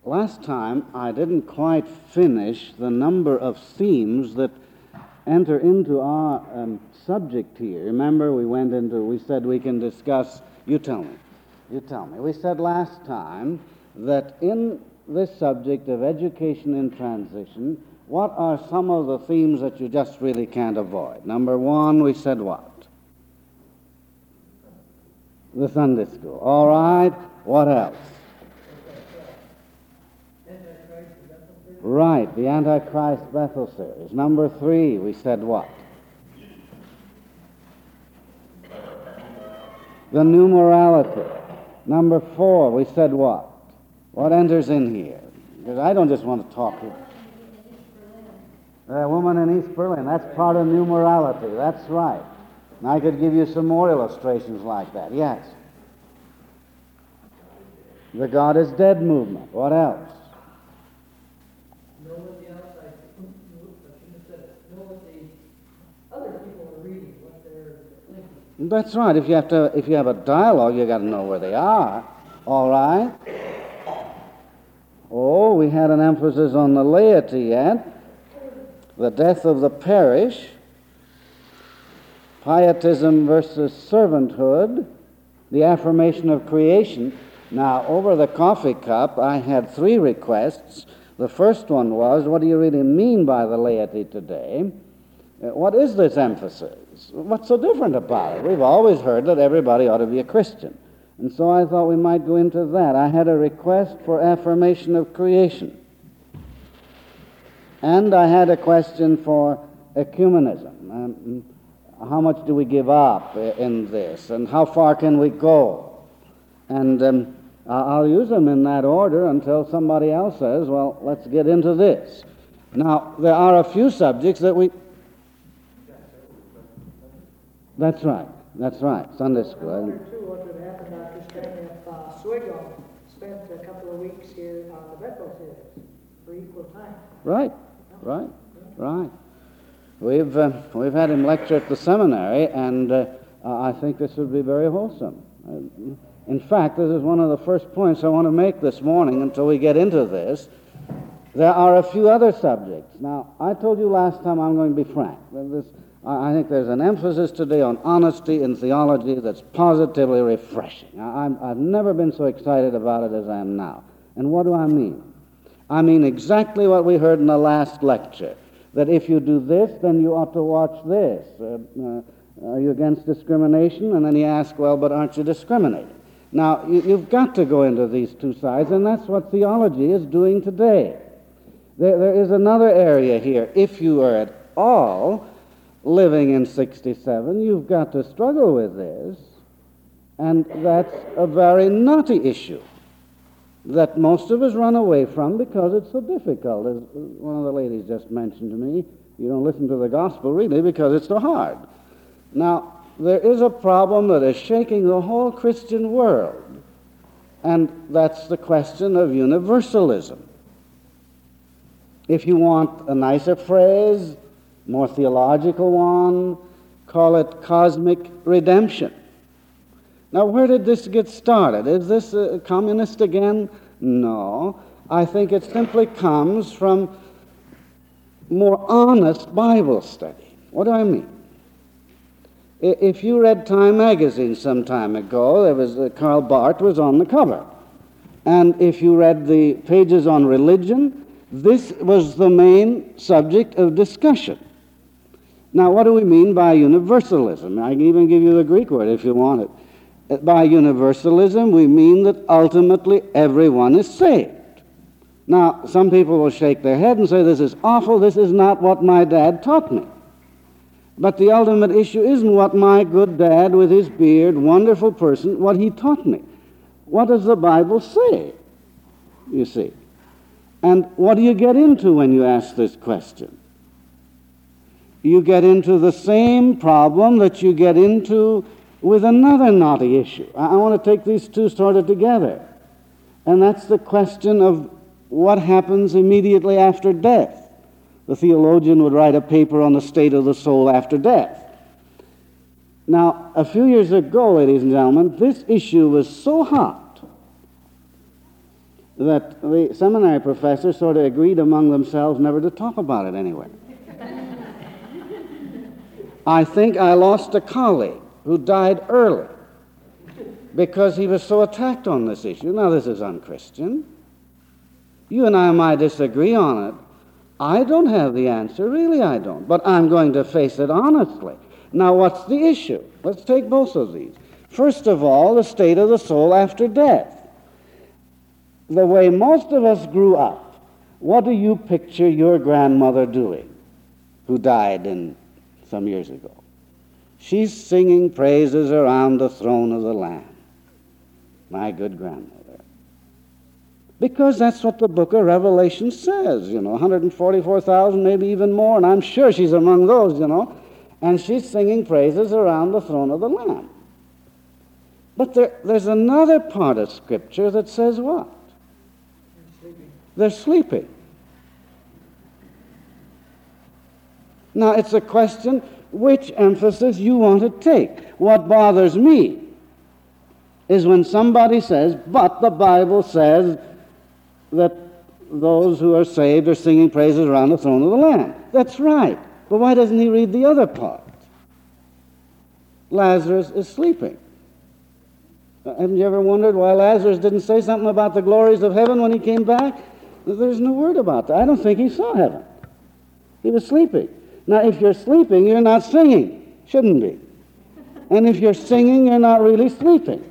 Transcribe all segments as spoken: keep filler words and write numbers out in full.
last time I didn't quite finish the number of themes that enter into our um, subject here. Remember, we went into, we said we can discuss, you tell me, you tell me. We said last time that in this subject of education in transition, what are some of the themes that you just really can't avoid? Number one, we said what? The Sunday school. All right. What else? Right, the Antichrist Bethel series. Number three, we said what? The new morality. Number four, we said what? What enters in here? Because I don't just want to talk here. The woman in East Berlin, that's part of new morality. That's right. And I could give you some more illustrations like that. Yes. The God is dead movement. What else? Know what the outside, know what the other people are reading, what they're thinking. That's right. If you have to, if you have a dialogue, you got to know where they are. All right. Oh, we had an emphasis on the laity yet. The death of the parish, pietism versus servanthood, the affirmation of creation. Now, over the coffee cup, I had three requests. The first one was, what do you really mean by the laity today? Uh, what is this emphasis? What's so different about it? We've always heard that everybody ought to be a Christian. And so I thought we might go into that. I had a request for affirmation of creation. And I had a question for ecumenism. Um, how much do we give up in this? And how far can we go? And um, I'll use them in that order until somebody else says, well, let's get into this. Now, there are a few subjects that we... That's right. That's right. Sunday school. I wonder, too, what would happen, Doctor Stan, if uh, Swiggle spent a couple of weeks here on the Bethel series for equal time. Right. Right, right. We've uh, we've had him lecture at the seminary, and uh, I think this would be very wholesome. Uh, in fact, this is one of the first points I want to make this morning until we get into this. There are a few other subjects. Now, I told you last time I'm going to be frank. This, I think there's an emphasis today on honesty in theology that's positively refreshing. I, I'm, I've never been so excited about it as I am now. And what do I mean? I mean exactly what we heard in the last lecture, that if you do this, then you ought to watch this. Uh, uh, are you against discrimination? And then he asked, well, but aren't you discriminating? Now, you, you've got to go into these two sides, and that's what theology is doing today. There, there is another area here. If you are at all living in sixty-seven, you've got to struggle with this, and that's a very knotty issue that most of us run away from because it's so difficult. As one of the ladies just mentioned to me, you don't listen to the gospel really because it's so hard. Now, there is a problem that is shaking the whole Christian world, and that's the question of universalism. If you want a nicer phrase, more theological one, call it cosmic redemption. Now, where did this get started? Is this uh, communist again? No. I think it simply comes from more honest Bible study. What do I mean? If you read Time magazine some time ago, there was uh, Karl Barth was on the cover. And if you read the pages on religion, this was the main subject of discussion. Now, what do we mean by universalism? I can even give you the Greek word if you want it. By universalism, we mean that ultimately everyone is saved. Now, some people will shake their head and say, this is awful, this is not what my dad taught me. But the ultimate issue isn't what my good dad with his beard, wonderful person, what he taught me. What does the Bible say, you see? And what do you get into when you ask this question? You get into the same problem that you get into with another knotty issue. I want to take these two sort of together. And that's the question of what happens immediately after death. The theologian would write a paper on the state of the soul after death. Now, a few years ago, ladies and gentlemen, this issue was so hot that the seminary professors sort of agreed among themselves never to talk about it anyway. I think I lost a colleague who died early because he was so attacked on this issue. Now, this is unchristian. You and I might disagree on it. I don't have the answer, really I don't, but I'm going to face it honestly. Now, what's the issue? Let's take both of these. First of all, the state of the soul after death. The way most of us grew up, what do you picture your grandmother doing, who died in some years ago? She's singing praises around the throne of the Lamb. My good grandmother. Because that's what the book of Revelation says, you know, one hundred forty-four thousand, maybe even more, and I'm sure she's among those, you know, and she's singing praises around the throne of the Lamb. But there, there's another part of Scripture that says what? They're sleeping. Now, it's a question which emphasis you want to take. What bothers me is when somebody says, but the Bible says that those who are saved are singing praises around the throne of the Lamb. That's right. But why doesn't he read the other part? Lazarus is sleeping. Haven't you ever wondered why Lazarus didn't say something about the glories of heaven when he came back? There's no word about that. I don't think he saw heaven. He was sleeping. Now, if you're sleeping, you're not singing. Shouldn't be. And if you're singing, you're not really sleeping.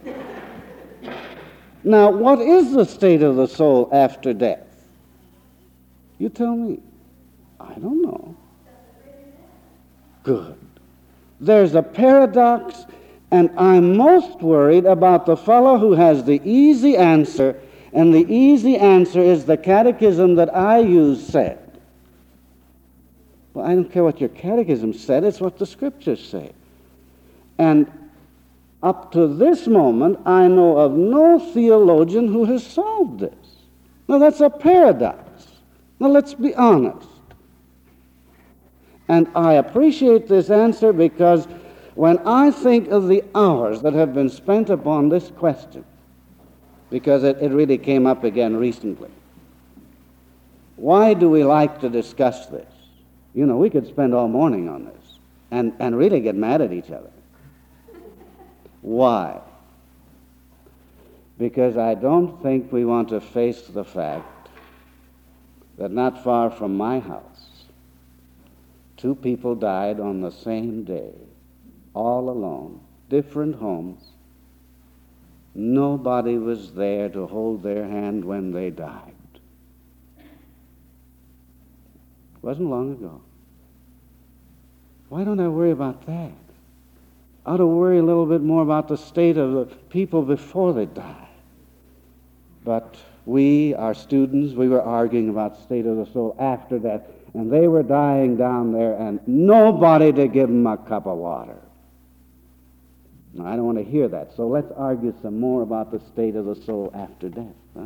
Now, what is the state of the soul after death? You tell me. I don't know. Good. There's a paradox, and I'm most worried about the fellow who has the easy answer, and the easy answer is the catechism that I use said. Well, I don't care what your catechism said, it's what the Scriptures say. And up to this moment, I know of no theologian who has solved this. Now, that's a paradox. Now, let's be honest. And I appreciate this answer because when I think of the hours that have been spent upon this question, because it, it really came up again recently, why do we like to discuss this? You know, we could spend all morning on this and, and really get mad at each other. Why? Because I don't think we want to face the fact that not far from my house, two people died on the same day, all alone, different homes. Nobody was there to hold their hand when they died. It wasn't long ago. Why don't I worry about that? I ought to worry a little bit more about the state of the people before they die. But we, our students, we were arguing about the state of the soul after that, and they were dying down there, and nobody to give them a cup of water. Now, I don't want to hear that, so let's argue some more about the state of the soul after death. Huh?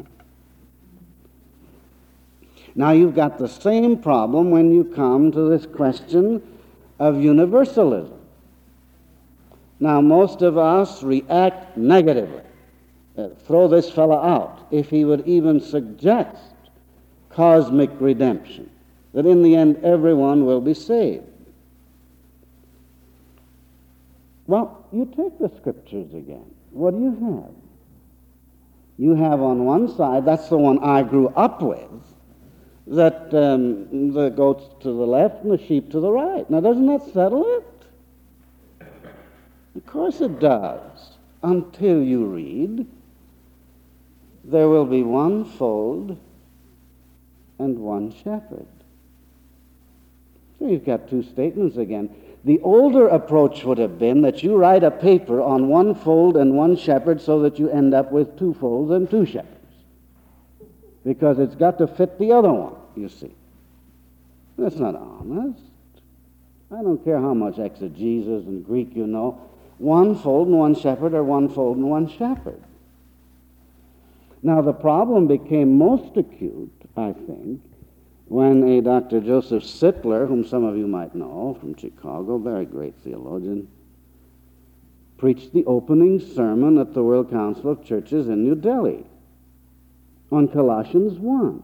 Now, you've got the same problem when you come to this question of universalism. Now, most of us react negatively. Uh, throw this fellow out if he would even suggest cosmic redemption, that in the end everyone will be saved. Well, you take the Scriptures again. What do you have? You have on one side, that's the one I grew up with, that um, the goats to the left and the sheep to the right. Now, doesn't that settle it? Of course it does, until you read, there will be one fold and one shepherd. So you've got two statements again. The older approach would have been that you write a paper on one fold and one shepherd so that you end up with two folds and two shepherds. Because it's got to fit the other one, you see. That's not honest. I don't care how much exegesis and Greek you know. One fold and one shepherd or one fold and one shepherd. Now, the problem became most acute, I think, when a Doctor Joseph Sittler, whom some of you might know from Chicago, very great theologian, preached the opening sermon at the World Council of Churches in New Delhi. on Colossians one.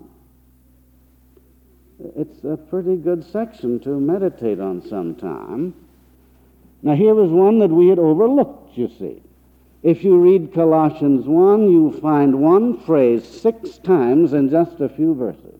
It's a pretty good section to meditate on sometime. Now, here was one that we had overlooked, you see. If you read Colossians one, you find one phrase six times in just a few verses.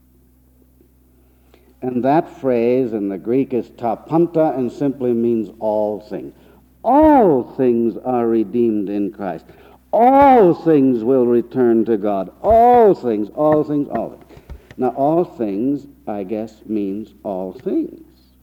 And that phrase in the Greek is ta panta and simply means all things. All things are redeemed in Christ. All things will return to God. All things, all things, all things. Now, all things, I guess, means all things.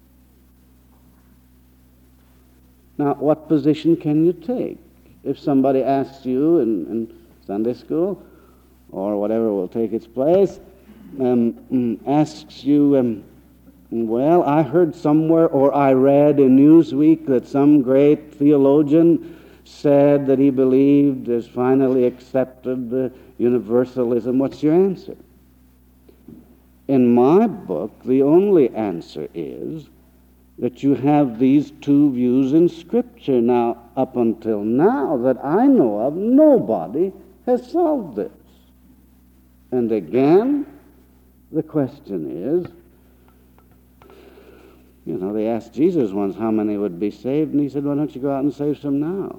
Now, what position can you take? If somebody asks you in, in Sunday school, or whatever will take its place, um, asks you, um, well, I heard somewhere, or I read in Newsweek that some great theologian said that he believed, has finally accepted the universalism. What's your answer? In my book, the only answer is that you have these two views in Scripture. Now, up until now, that I know of, nobody has solved this. And again, the question is, you know, they asked Jesus once how many would be saved, and he said, why don't you go out and save some now?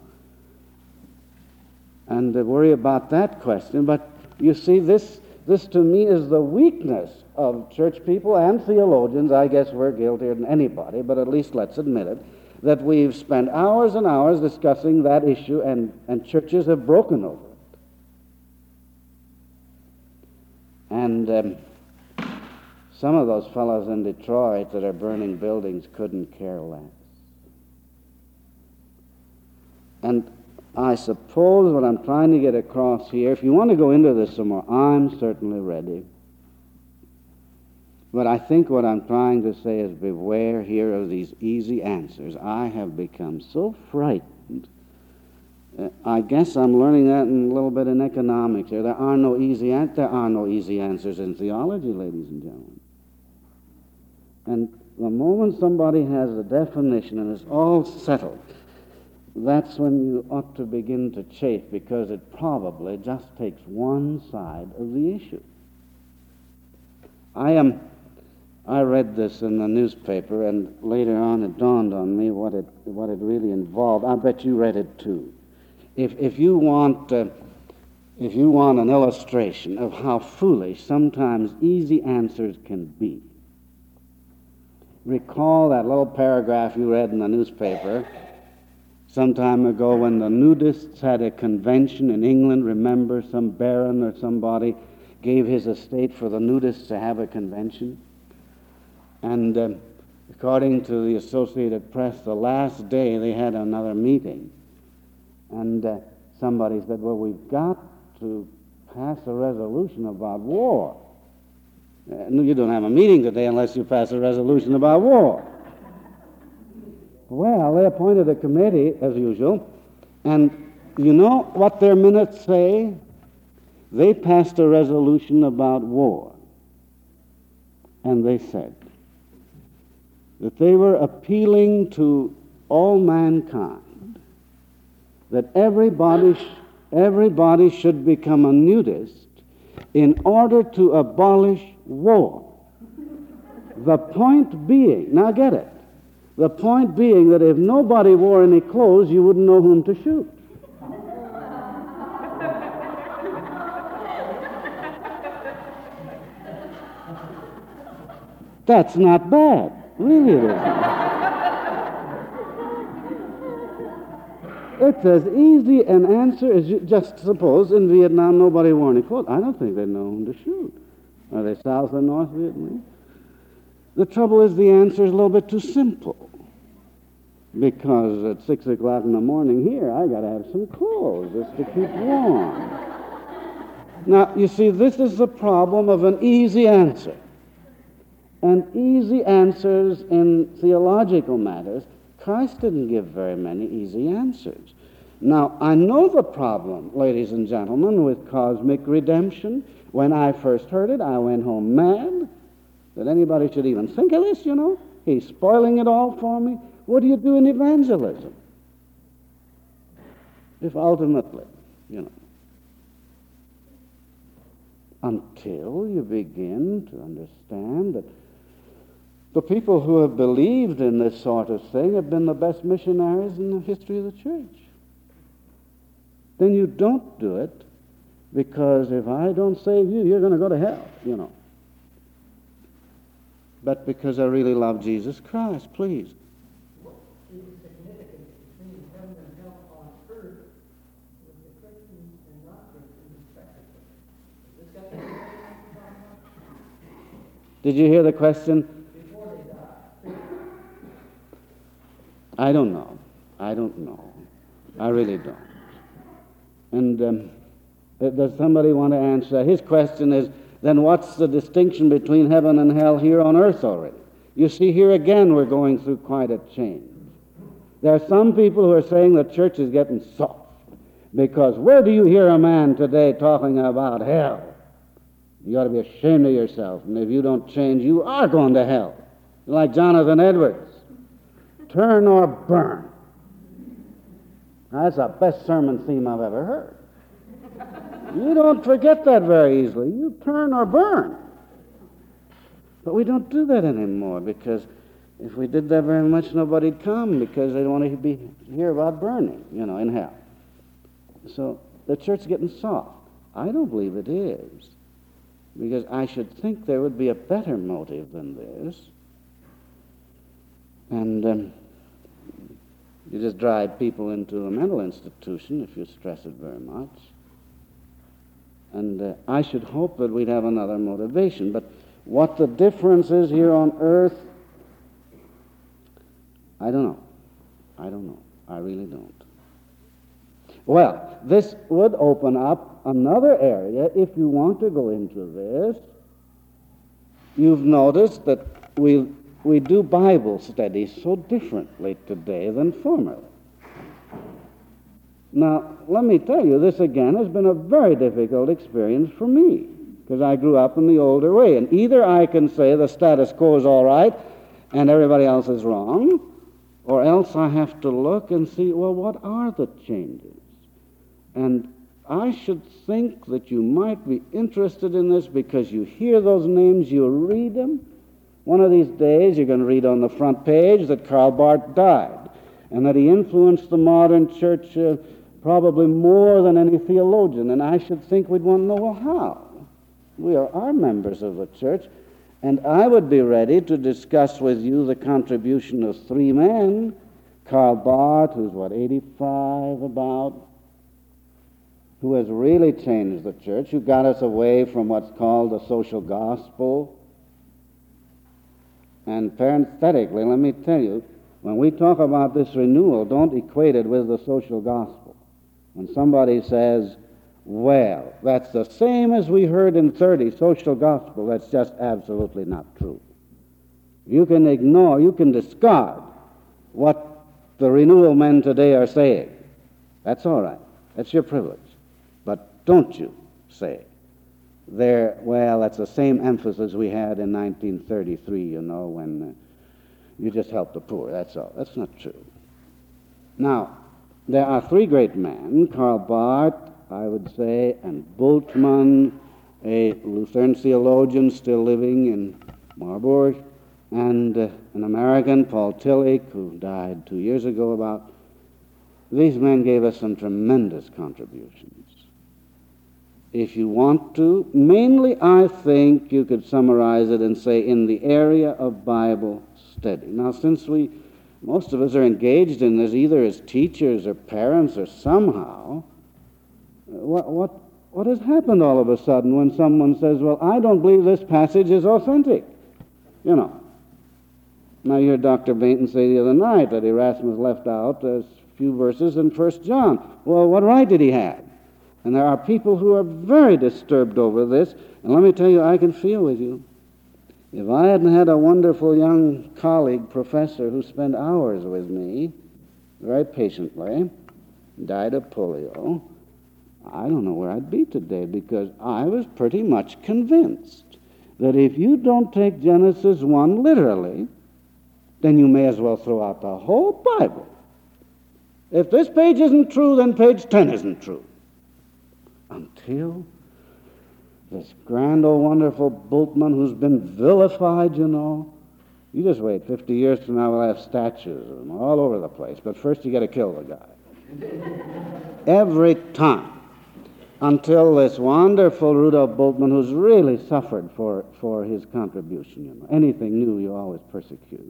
And they worry about that question. But you see, this, this to me is the weakness of church people and theologians. I guess we're guiltier than anybody, but at least let's admit it, that we've spent hours and hours discussing that issue, and, and churches have broken over it. And um, some of those fellows in Detroit that are burning buildings couldn't care less. And I suppose what I'm trying to get across here, if you want to go into this some more, I'm certainly ready. But I think what I'm trying to say is beware here of these easy answers. I have become so frightened. Uh, I guess I'm learning that in a little bit in economics here. There are no easy an- there are no easy answers in theology, ladies and gentlemen. And the moment somebody has a definition and it's all settled, that's when you ought to begin to chafe, because it probably just takes one side of the issue. I am. I read this in the newspaper, and later on it dawned on me what it what it really involved. I bet you read it too. If if you want uh, if you want an illustration of how foolish sometimes easy answers can be, recall that little paragraph you read in the newspaper some time ago when the nudists had a convention in England. Remember, some baron or somebody gave his estate for the nudists to have a convention? And uh, according to the Associated Press, the last day they had another meeting. And uh, somebody said, well, we've got to pass a resolution about war. Uh, no, you don't have a meeting today unless you pass a resolution about war. Well, they appointed a committee, as usual, and you know what their minutes say? They passed a resolution about war. And they said that they were appealing to all mankind, that everybody, sh- everybody should become a nudist in order to abolish war. The point being, now get it, the point being that if nobody wore any clothes, you wouldn't know whom to shoot. That's not bad. Really it isn't. It's as easy an answer as you just suppose in Vietnam nobody wore any clothes. I don't think they know whom to shoot. Are they South or North Vietnamese? The trouble is the answer is a little bit too simple. Because at six o'clock in the morning here, I got to have some clothes just to keep warm. Now, you see, this is the problem of an easy answer. And easy answers in theological matters, Christ didn't give very many easy answers. Now, I know the problem, ladies and gentlemen, with cosmic redemption. When I first heard it, I went home mad that anybody should even think of this, you know. He's spoiling it all for me. What do you do in evangelism? If ultimately, you know. until you begin to understand that the people who have believed in this sort of thing have been the best missionaries in the history of the church. Then you don't do it because if I don't save you, you're going to go to hell, you know. But because I really love Jesus Christ, please. What is the significance between heaven and hell on earth with the Christians and not Christians respectively? Has this got to do with what you're talking about? Did you hear the question? Before they die. I don't know. I don't know. I really don't. And um, does somebody want to answer? His question is, then what's the distinction between heaven and hell here on earth already? You see, here again we're going through quite a change. There are some people who are saying the church is getting soft, because where do you hear a man today talking about hell? You ought to be ashamed of yourself, and if you don't change, you are going to hell. Like Jonathan Edwards. Turn or burn. That's the best sermon theme I've ever heard. You don't forget that very easily. You turn or burn. But we don't do that anymore, because if we did that very much, nobody'd come, because they don't want to be hear about burning, you know, in hell. So the church is getting soft. I don't believe it is, because I should think there would be a better motive than this. And um, you just drive people into a mental institution if you stress it very much. And uh, I should hope that we'd have another motivation. But what the difference is here on earth, I don't know. I don't know. I really don't. Well, this would open up another area if you want to go into this. You've noticed that we we do Bible studies so differently today than formerly. Now, let me tell you, this again has been a very difficult experience for me, because I grew up in the older way. And either I can say the status quo is all right and everybody else is wrong, or else I have to look and see, well, what are the changes? And I should think that you might be interested in this because you hear those names, you read them. One of these days you're going to read on the front page that Karl Barth died and that he influenced the modern church uh, probably more than any theologian. And I should think we'd want to know, well, how? We are, are members of the church, and I would be ready to discuss with you the contribution of three men. Karl Barth, who's what, eighty-five about, who has really changed the church, who got us away from what's called the social gospel. And parenthetically, let me tell you, when we talk about this renewal, don't equate it with the social gospel. When somebody says, well, that's the same as we heard in thirty, social gospel, that's just absolutely not true. You can ignore, you can discard what the renewal men today are saying. That's all right. That's your privilege. But don't you say there, well, that's the same emphasis we had in nineteen thirty-three, you know, when uh, you just helped the poor. That's all. That's not true. Now, there are three great men, Karl Barth, I would say, and Bultmann, a Lutheran theologian still living in Marburg, and uh, an American, Paul Tillich, who died two years ago about. These men gave us some tremendous contributions. If you want to, mainly I think you could summarize it and say in the area of Bible study. Now, since we, most of us are engaged in this either as teachers or parents or somehow, what, what, what has happened all of a sudden when someone says, well, I don't believe this passage is authentic? You know. Now, you heard Doctor Bainton say the other night that Erasmus left out a few verses in First John. Well, what right did he have? And there are people who are very disturbed over this. And let me tell you, I can feel with you. If I hadn't had a wonderful young colleague, professor, who spent hours with me, very patiently, died of polio, I don't know where I'd be today, because I was pretty much convinced that if you don't take Genesis one literally, then you may as well throw out the whole Bible. If this page isn't true, then page ten isn't true. Until this grand old wonderful Bultmann who's been vilified, you know. You just wait, fifty years from now we'll have statues of him all over the place. But first you got to kill the guy. Every time. Until this wonderful Rudolf Bultmann, who's really suffered for, for his contribution, you know. Anything new you always persecute.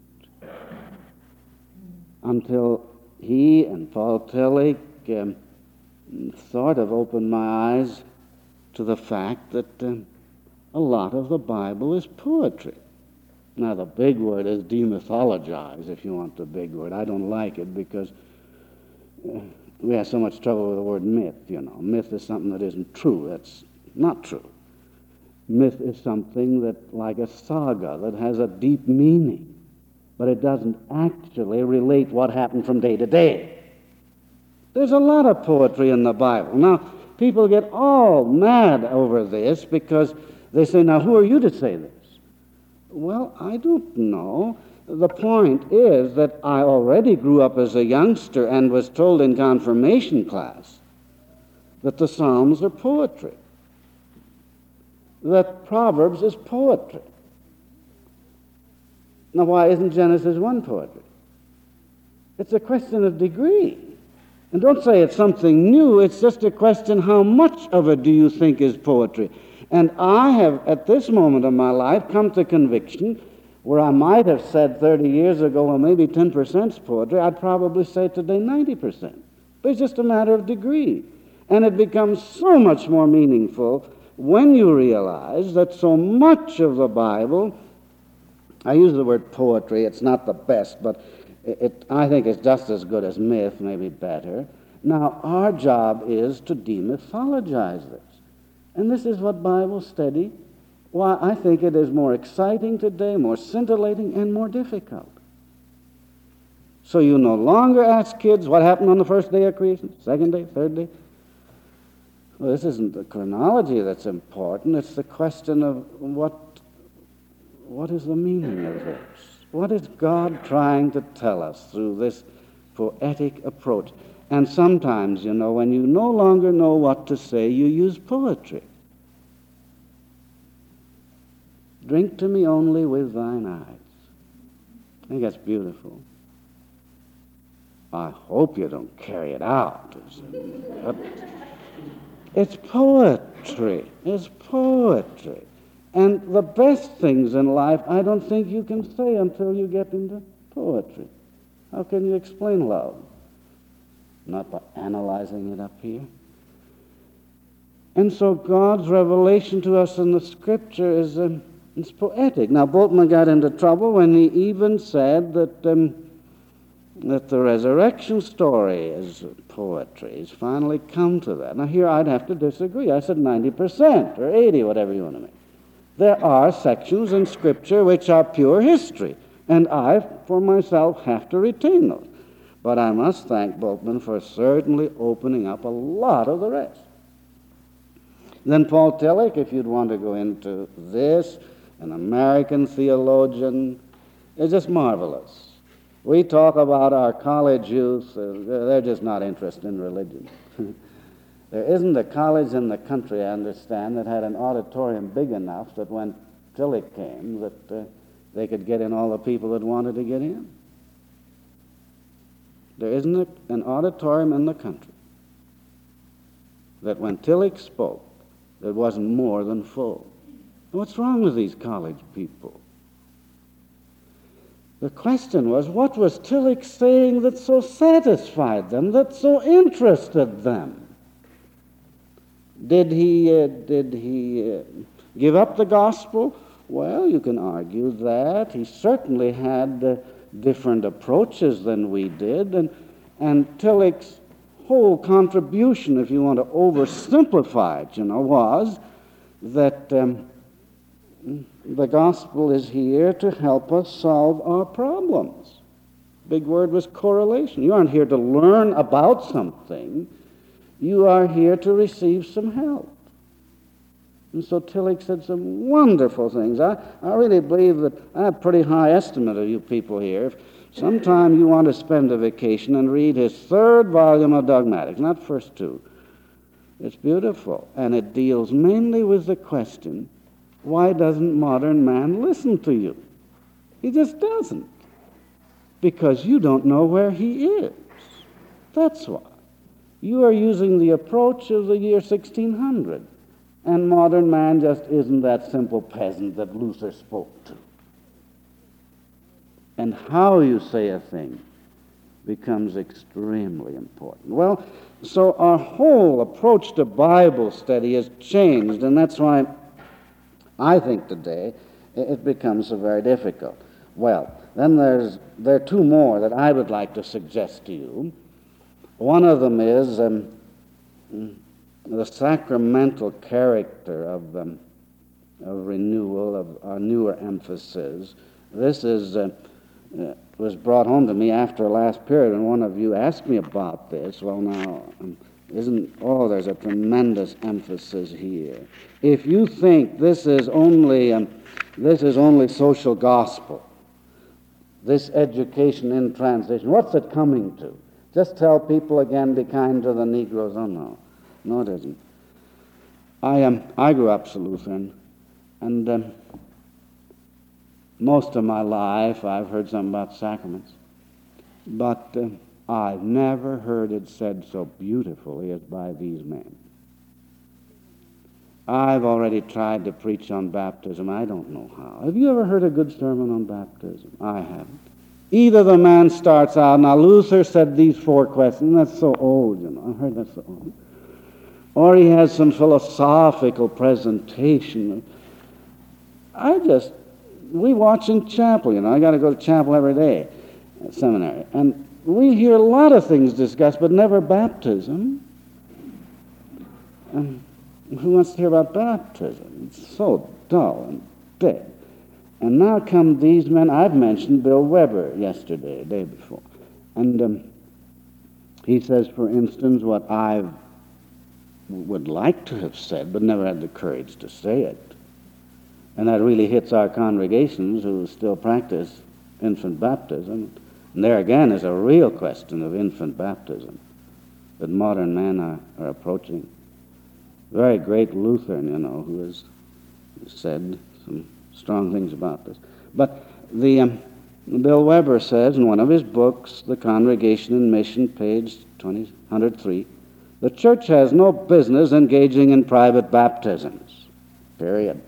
Until he and Paul Tillich um, sort of opened my eyes to the fact that um, a lot of the Bible is poetry. Now, the big word is demythologize, if you want the big word. I don't like it because uh, we have so much trouble with the word myth, you know. Myth is something that isn't true. That's not true. Myth is something that, like a saga, that has a deep meaning, but it doesn't actually relate what happened from day to day. There's a lot of poetry in the Bible. Now, people get all mad over this because they say, now, who are you to say this? Well, I don't know. The point is that I already grew up as a youngster and was told in confirmation class that the Psalms are poetry, that Proverbs is poetry. Now, why isn't Genesis one poetry? It's a question of degree. And don't say it's something new. It's just a question, how much of it do you think is poetry? And I have, at this moment of my life, come to conviction where I might have said thirty years ago, well, maybe ten percent is poetry. I'd probably say today ninety percent. But it's just a matter of degree. And it becomes so much more meaningful when you realize that so much of the Bible, I use the word poetry, it's not the best, but it, it, I think it's just as good as myth, maybe better. Now, our job is to demythologize this. And this is what Bible study, why I think it is more exciting today, more scintillating, and more difficult. So you no longer ask kids what happened on the first day of creation, second day, third day. Well, this isn't the chronology that's important. It's the question of what, what is the meaning of this? What is God trying to tell us through this poetic approach? And sometimes, you know, when you no longer know what to say, you use poetry. Drink to me only with thine eyes. I think that's beautiful. I hope you don't carry it out. But it's poetry. It's poetry. And the best things in life, I don't think you can say until you get into poetry. How can you explain love? Not by analyzing it up here. And so God's revelation to us in the Scripture is um, it's poetic. Now, Bultmann got into trouble when he even said that um, that the resurrection story is poetry. He's finally come to that. Now, here I'd have to disagree. I said ninety percent or eighty, whatever you want to make. There are sections in Scripture which are pure history, and I, for myself, have to retain those. But I must thank Bultmann for certainly opening up a lot of the rest. Then Paul Tillich, if you'd want to go into this, an American theologian, is just marvelous. We talk about our college youth, uh, they're just not interested in religion. There isn't a college in the country, I understand, that had an auditorium big enough that when Tillich came, that uh, they could get in all the people that wanted to get in. There isn't a, an auditorium in the country that when Tillich spoke, it wasn't more than full. What's wrong with these college people? The question was, what was Tillich saying that so satisfied them, that so interested them? Did he, uh, did he uh, give up the gospel? Well, you can argue that. He certainly had uh, different approaches than we did, and, and Tillich's whole contribution, if you want to oversimplify it, you know, was that um, the gospel is here to help us solve our problems. Big word was correlation. You aren't here to learn about something. You are here to receive some help. And so Tillich said some wonderful things. I, I really believe that I have a pretty high estimate of you people here. If sometime you want to spend a vacation and read his third volume of Dogmatics, not first two, It's beautiful. And it deals mainly with the question, why doesn't modern man listen to you? He just doesn't. Because you don't know where he is. That's why. You are using the approach of the year sixteen hundred. And modern man just isn't that simple peasant that Luther spoke to. And how you say a thing becomes extremely important. Well, so our whole approach to Bible study has changed, and that's why I think today it becomes so very difficult. Well, then there's there are two more that I would like to suggest to you. One of them is um, the sacramental character of, um, of renewal, of our newer emphasis. This is uh, uh, was brought home to me after a last period, and one of you asked me about this. Well, now, um, isn't, oh, there's a tremendous emphasis here. If you think this is only, um, this is only social gospel, this education in transition, what's it coming to? Just tell people again, be kind to the Negroes. Oh, no. No, it isn't. I, um, I grew up Lutheran, and um, most of my life I've heard something about sacraments, but uh, I've never heard it said so beautifully as by these men. I've already tried to preach on baptism. I don't know how. Have you ever heard a good sermon on baptism? I haven't. Either the man starts out, now Luther said these four questions, that's so old, you know, I heard that so old. Or he has some philosophical presentation. I just, we watch in chapel, you know, I got to go to chapel every day, at seminary, and we hear a lot of things discussed, but never baptism. And who wants to hear about baptism? It's so dull and dead. And now come these men. I've mentioned Bill Weber yesterday, day before. And um, he says, for instance, what I would like to have said, but never had the courage to say it. And that really hits our congregations who still practice infant baptism. And there again is a real question of infant baptism that modern men are, are approaching. Very great Lutheran, you know, who has said some strong things about this. But the um, Bill Weber says in one of his books, The Congregation and Mission, page two oh three, the church has no business engaging in private baptisms, period.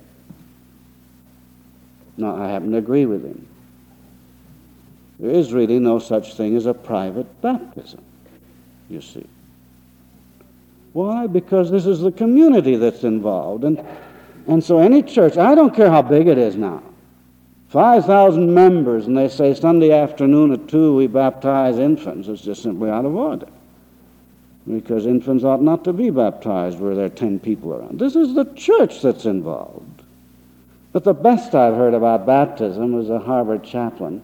Now, I happen to agree with him. There is really no such thing as a private baptism, you see. Why? Because this is the community that's involved. And And so any church, I don't care how big it is now, five thousand members, and they say Sunday afternoon at two we baptize infants, it's just simply out of order. Because infants ought not to be baptized where there are ten people around. This is the church that's involved. But the best I've heard about baptism was a Harvard chaplain.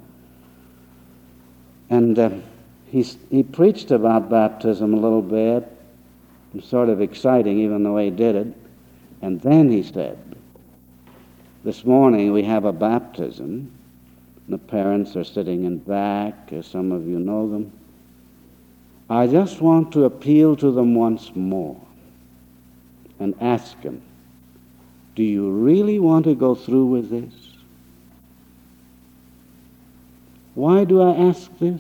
And uh, he, he preached about baptism a little bit, sort of exciting even the way he did it. And then he said, this morning we have a baptism. The parents are sitting in back, as some of you know them. I just want to appeal to them once more and ask them, do you really want to go through with this? Why do I ask this?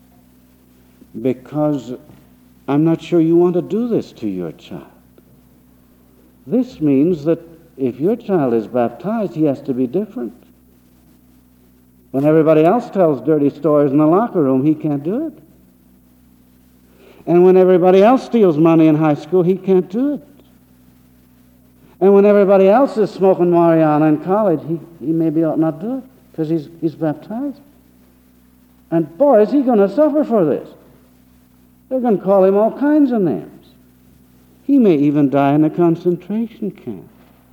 Because I'm not sure you want to do this to your child. This means that if your child is baptized, he has to be different. When everybody else tells dirty stories in the locker room, he can't do it. And when everybody else steals money in high school, he can't do it. And when everybody else is smoking marijuana in college, he, he maybe ought not do it because he's, he's baptized. And boy, is he going to suffer for this. They're going to call him all kinds of names. He may even die in a concentration camp.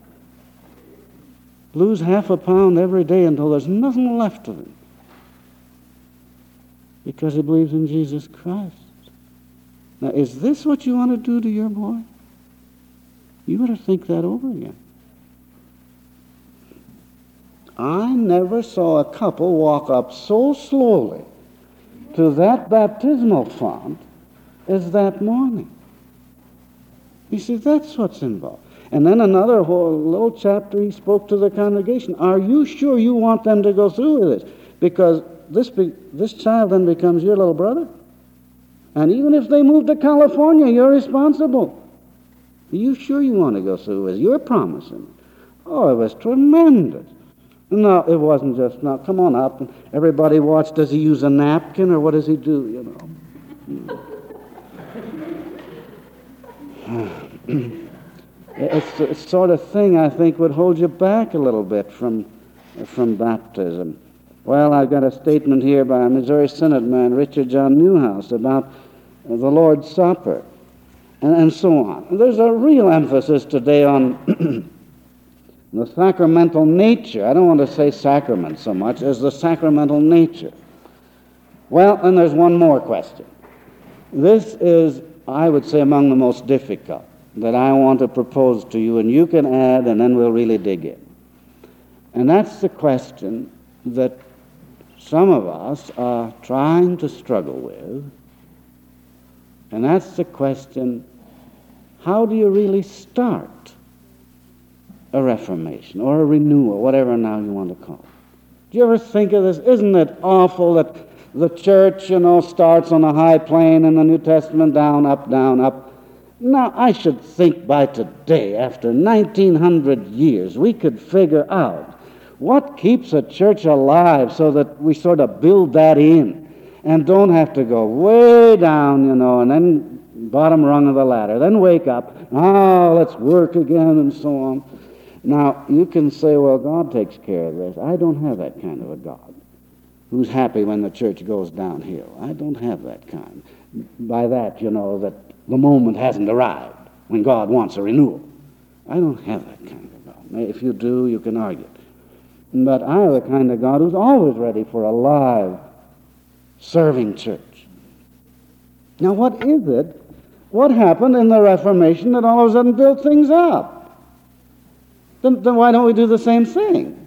Lose half a pound every day until there's nothing left of him because he believes in Jesus Christ. Now, is this what you want to do to your boy? You better think that over again. I never saw a couple walk up so slowly to that baptismal font as that morning. He said, that's what's involved. And then another whole little chapter, he spoke to the congregation. Are you sure you want them to go through with this? Because this, be, this child then becomes your little brother. And even if they move to California, you're responsible. Are you sure you want to go through with it? You're promising. Oh, it was tremendous. No, it wasn't just, now, come on up. And everybody watched. Does he use a napkin or what does he do, you know? It's the sort of thing I think would hold you back a little bit from, from baptism. Well, I've got a statement here by a Missouri Synod man, Richard John Newhouse, about the Lord's Supper, and, and so on. And there's a real emphasis today on the sacramental nature. I don't want to say sacrament so much as the sacramental nature. Well, and there's one more question. This is, I would say, among the most difficult that I want to propose to you, and you can add, and then we'll really dig in. And that's the question that some of us are trying to struggle with, and that's the question, how do you really start a reformation or a renewal, whatever now you want to call it? Do you ever think of this? Isn't it awful that the church, you know, starts on a high plane in the New Testament, down, up, down, up? Now, I should think by today, after nineteen hundred years, we could figure out what keeps a church alive so that we sort of build that in and don't have to go way down, you know, and then bottom rung of the ladder, then wake up, oh, let's work again, and so on. Now, you can say, well, God takes care of this. I don't have that kind of a God who's happy when the church goes downhill. I don't have that kind. By that, you know, that the moment hasn't arrived when God wants a renewal. I don't have that kind of God. If you do, you can argue. But I have the kind of God who's always ready for a live, serving church. Now, what is it? What happened in the Reformation that all of a sudden built things up? Then, then why don't we do the same thing?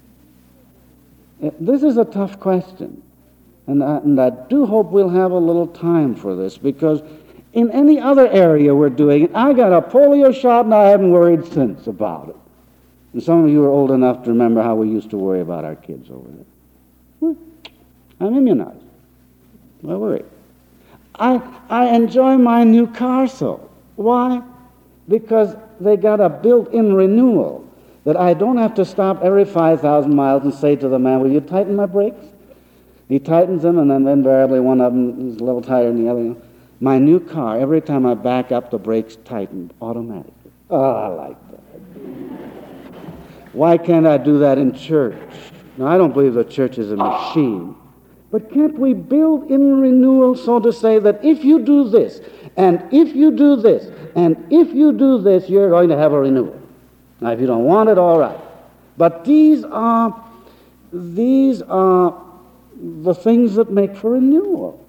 This is a tough question. And I, and I do hope we'll have a little time for this, because in any other area we're doing it, I got a polio shot and I haven't worried since about it. And some of you are old enough to remember how we used to worry about our kids over there. Well, I'm immunized. Why worry? I, I enjoy my new car so. Why? Because they got a built-in renewal that I don't have to stop every five thousand miles and say to the man, will you tighten my brakes? He tightens them, and then invariably one of them is a little tighter than the other. My new car, every time I back up, the brakes tighten automatically. Oh, I like that. Why can't I do that in church? Now, I don't believe the church is a machine. But can't we build in renewal, so to say, that if you do this, and if you do this, and if you do this, you're going to have a renewal. Now, if you don't want it, all right. But these are, these are the things that make for renewal.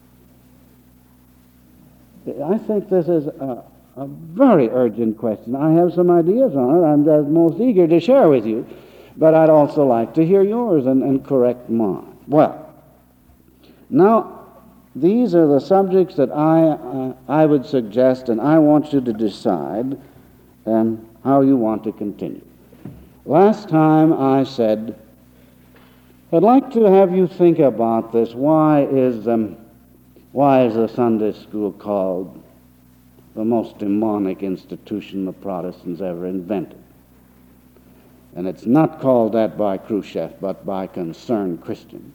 I think this is a, a very urgent question. I have some ideas on it. I'm just most eager to share with you, but I'd also like to hear yours and, and correct mine. Well, now, these are the subjects that I, uh, I would suggest, and I want you to decide um, how you want to continue. Last time I said, I'd like to have you think about this. Why is, um, why is the Sunday school called the most demonic institution the Protestants ever invented? And it's not called that by Khrushchev, but by concerned Christians.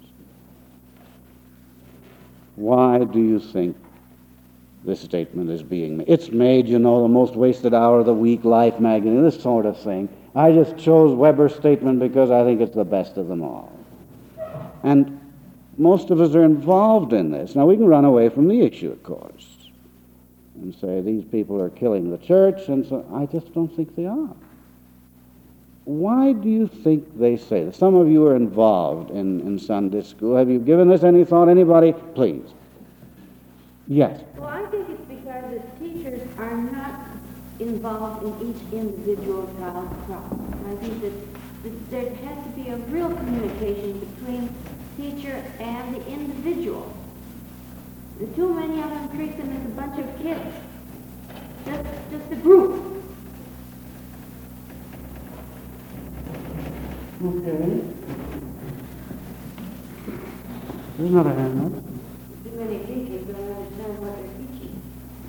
Why do you think this statement is being made? It's made, you know, the most wasted hour of the week, Life magazine, this sort of thing. I just chose Weber's statement because I think it's the best of them all. And most of us are involved in this. Now, we can run away from the issue, of course, and say these people are killing the church, and so I just don't think they are. Why do you think they say this? Some of you are involved in, in Sunday school. Have you given this any thought? Anybody? Please. Yes. Well, I think it's because the teachers are not involved in each individual child's problem. I think that, that there has to be a real communication between teacher and the individual. The too many of them treat them as a bunch of kids. Just, just a group. Okay. There's not a hand up. Too many teachers don't understand what they're teaching.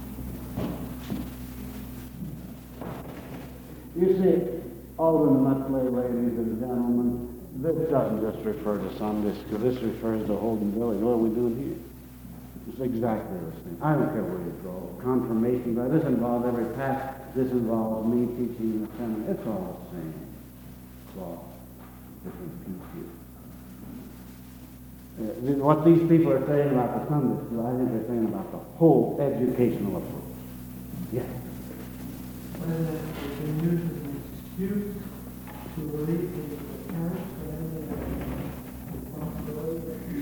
You see, ultimately, ladies and gentlemen, this doesn't just refer to Sunday school. This refers to Holden Village. What are we doing here? It's exactly the same. I don't care where you go. Confirmation, but this involves every past. This involves me teaching the seminary. It's all the same. It's all different pieces. Uh, what these people are saying about the Sunday school, I think they're saying about the whole educational approach. Yes. When it can use as an excuse to relieve the parents of any responsibility.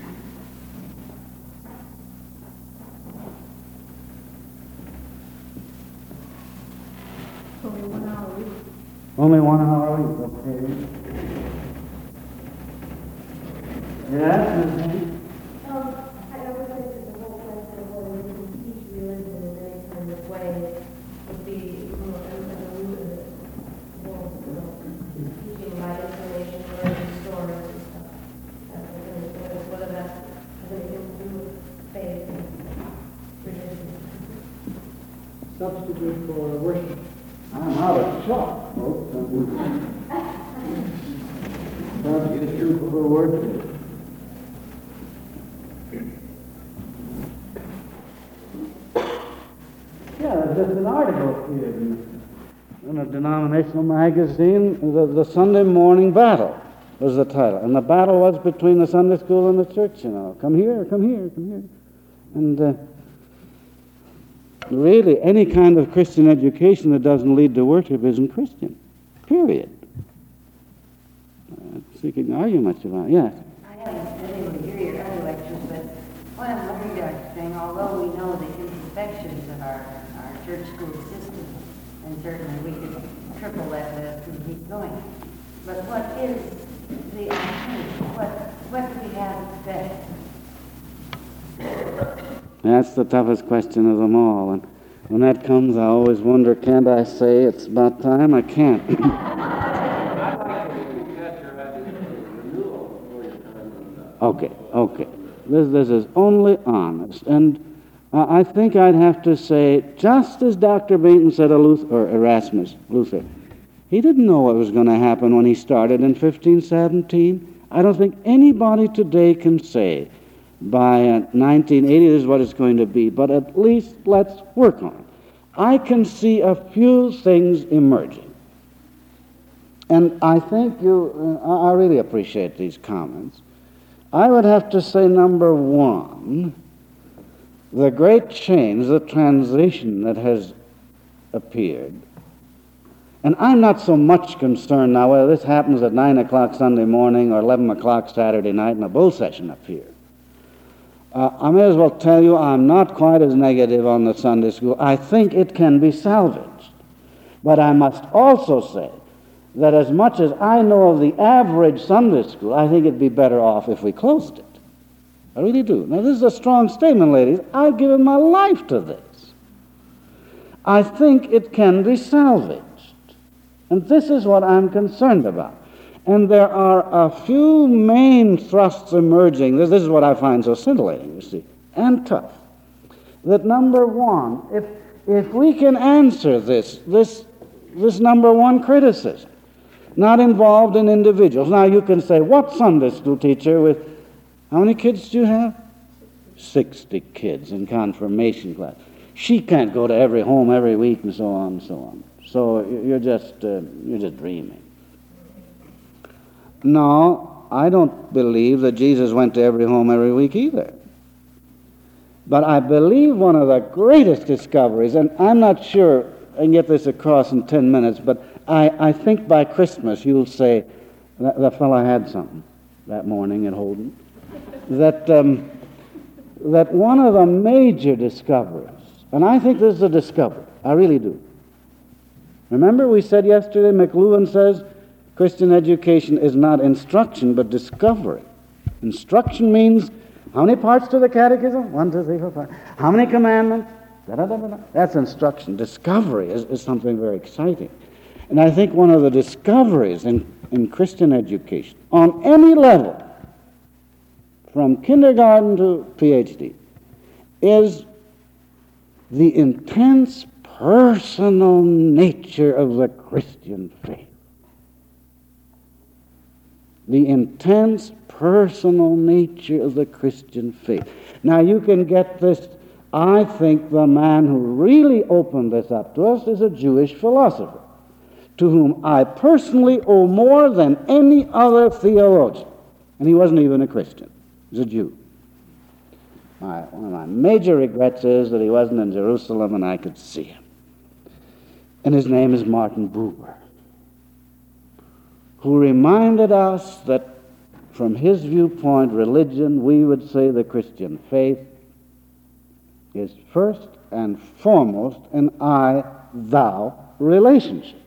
Only one hour a week. Only one hour a week, okay. Yes, Miz Haney? Um, I I would think that the whole question of whether we can teach religion in any kind of way would be more undiluted, more, you know, teaching by information, learning stories and stuff. That's the thing, whether, whether that has anything to do with faith and religion. Substitute for worship. I'm out of shock, folks. Substitute for worship. Yeah, there's just an article here in, in a denominational magazine, the, the Sunday Morning Battle was the title. And the battle was between the Sunday school and the church, you know. Come here, come here, come here. And uh, really, any kind of Christian education that doesn't lead to worship isn't Christian, period. Uh, so you can argue much about it. Yes? I haven't been able to hear your other lectures, but what I'm wondering, Doctor Strang, although we know the imperfections of our, our church school system, and certainly we could triple that list and keep going, but what is the alternative? What, what do we have best? That's the toughest question of them all. And when that comes, I always wonder, can't I say it's about time? I can't. Okay, okay. This, this is only honest. And uh, I think I'd have to say, just as Doctor Bainton said of Luther, or Erasmus, Luther, he didn't know what was going to happen when he started in fifteen seventeen. I don't think anybody today can say by uh, nineteen eighty this is what it's going to be, but at least let's work on it. I can see a few things emerging. And I think you, uh, I really appreciate these comments. I would have to say, number one, the great change, the transition that has appeared. And I'm not so much concerned now whether this happens at nine o'clock Sunday morning or eleven o'clock Saturday night in a bull session up here. Uh, I may as well tell you I'm not quite as negative on the Sunday school. I think it can be salvaged. But I must also say that as much as I know of the average Sunday school, I think it'd be better off if we closed it. I really do. Now, this is a strong statement, ladies. I've given my life to this. I think it can be salvaged. And this is what I'm concerned about. And there are a few main thrusts emerging. This, this is what I find so scintillating, you see, and tough. That number one, if if we can answer this, this, this number one criticism, not involved in individuals. Now you can say, what Sunday school teacher with, how many kids do you have? sixty kids in confirmation class. She can't go to every home every week and so on and so on. So you're just, uh, you're just dreaming. No, I don't believe that Jesus went to every home every week either. But I believe one of the greatest discoveries, and I'm not sure I can get this across in ten minutes, but I, I think by Christmas you'll say, that, that fellow had something that morning at Holden. That, um, that one of the major discoveries, and I think this is a discovery, I really do. Remember we said yesterday, McLuhan says, Christian education is not instruction, but discovery. Instruction means, how many parts to the catechism? One, two, three, four, five. How many commandments? Da-da-da-da-da. That's instruction. Discovery is, is something very exciting. And I think one of the discoveries in, in Christian education, on any level, from kindergarten to PhD, is the intense personal nature of the Christian faith. The intense personal nature of the Christian faith. Now you can get this. I think the man who really opened this up to us is a Jewish philosopher, to whom I personally owe more than any other theologian. And he wasn't even a Christian. He was a Jew. My, one of my major regrets is that he wasn't in Jerusalem and I could see him. And his name is Martin Buber, who reminded us that from his viewpoint, religion, we would say the Christian faith, is first and foremost an I-thou relationship.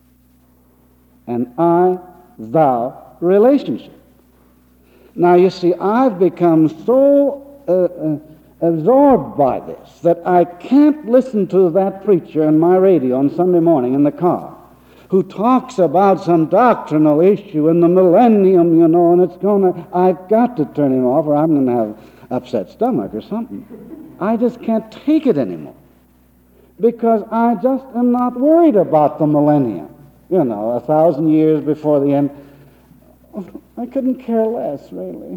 An I-thou relationship. Now, you see, I've become so uh, uh, absorbed by this that I can't listen to that preacher on my radio on Sunday morning in the car who talks about some doctrinal issue in the millennium, you know, and it's going to, I've got to turn him off or I'm going to have upset stomach or something. I just can't take it anymore because I just am not worried about the millennium. You know, a thousand years before the end. I couldn't care less, really.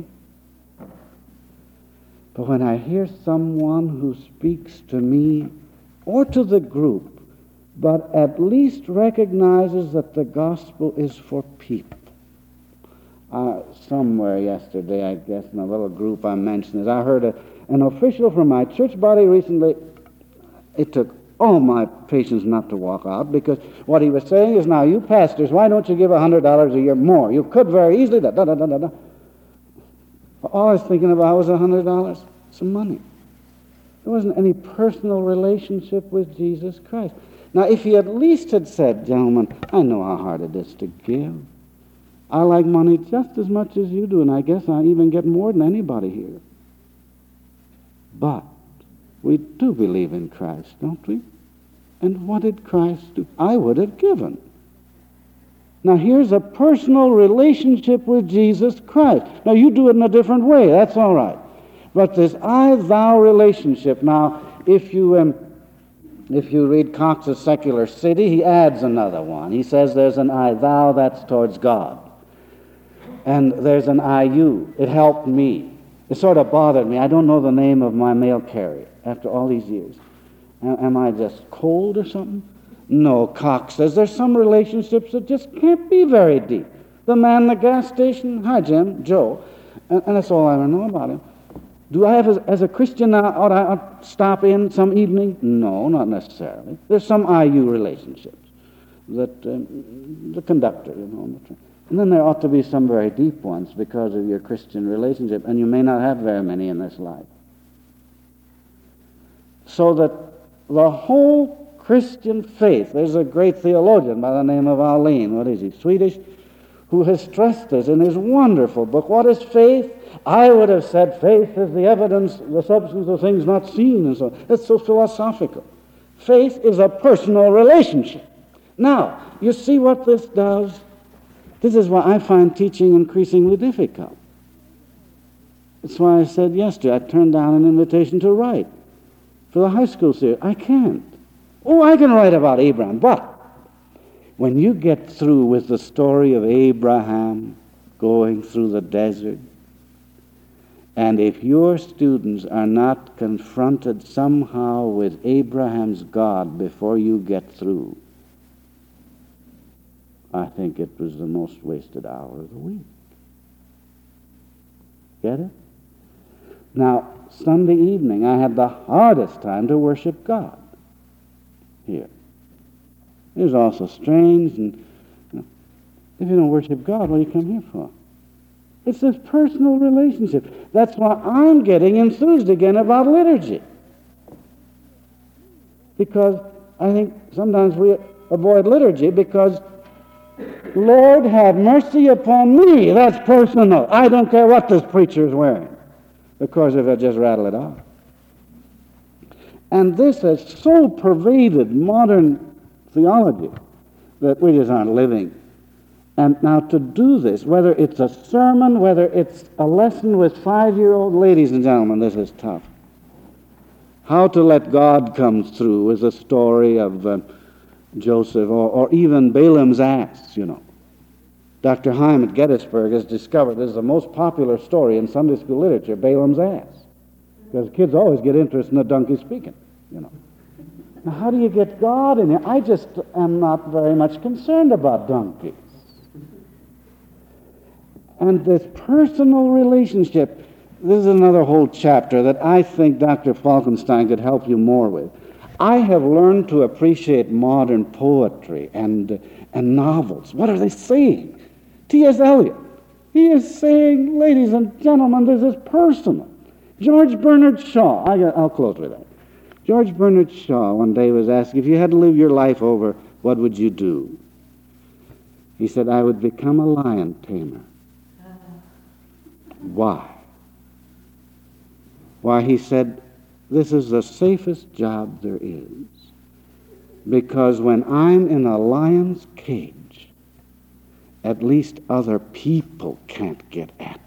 But when I hear someone who speaks to me or to the group, but at least recognizes that the gospel is for people. Uh, somewhere yesterday, I guess, in a little group I mentioned it, I heard a, an official from my church body recently. It took all my patience not to walk out, because what he was saying is, now, you pastors, why don't you give one hundred dollars a year more? You could very easily, da, da, da, da, da, da. All I was thinking about was one hundred dollars. Some money. There wasn't any personal relationship with Jesus Christ. Now, if he at least had said, gentlemen, I know how hard it is to give. I like money just as much as you do, and I guess I even get more than anybody here. But we do believe in Christ, don't we? And what did Christ do? I would have given. Now, here's a personal relationship with Jesus Christ. Now, you do it in a different way. That's all right. But this I-thou relationship, now, if you... Um, If you read Cox's Secular City, he adds another one. He says there's an I-thou, that's towards God. And there's an I-you. It helped me. It sort of bothered me. I don't know the name of my mail carrier after all these years. Am I just cold or something? No, Cox says there's some relationships that just can't be very deep. The man in the gas station, hi Jim, Joe, and, and that's all I ever know about him. Do I have, as, as a Christian, now, ought I ought to stop in some evening? No, not necessarily. There's some I-you relationships. That um, the conductor, you know, on the train. And then there ought to be some very deep ones because of your Christian relationship, and you may not have very many in this life. So that the whole Christian faith, there's a great theologian by the name of Aline, what is he, Swedish, who has stressed this in his wonderful book. What is faith? I would have said faith is the evidence, the substance of things not seen, and so on. It's so philosophical. Faith is a personal relationship. Now, you see what this does? This is why I find teaching increasingly difficult. That's why I said yesterday I turned down an invitation to write for the high school series. I can't. Oh, I can write about Abraham, but when you get through with the story of Abraham going through the desert, and if your students are not confronted somehow with Abraham's God before you get through, I think it was the most wasted hour of the week. Get it? Now, Sunday evening, I had the hardest time to worship God here. It was also strange, and you know, if you don't worship God, what do you come here for? It's this personal relationship. That's why I'm getting enthused again about liturgy. Because I think sometimes we avoid liturgy because, Lord, have mercy upon me. That's personal. I don't care what this preacher is wearing. Because if I just rattle it off. And this has so pervaded modern theology that we just aren't living. And now to do this, whether it's a sermon, whether it's a lesson with five-year-old, ladies and gentlemen, this is tough. How to let God come through is a story of uh, Joseph, or, or even Balaam's ass, you know. Doctor Heim at Gettysburg has discovered this is the most popular story in Sunday school literature, Balaam's ass. Because kids always get interested in the donkey speaking, you know. Now, how do you get God in here? I just am not very much concerned about donkeys. And this personal relationship, this is another whole chapter that I think Doctor Falkenstein could help you more with. I have learned to appreciate modern poetry and, and novels. What are they saying? T S Eliot, he is saying, ladies and gentlemen, this is personal. George Bernard Shaw, I got, I'll close with that. George Bernard Shaw one day was asked, if you had to live your life over, what would you do? He said, I would become a lion tamer. Why? Why, he said, this is the safest job there is. Because when I'm in a lion's cage, at least other people can't get at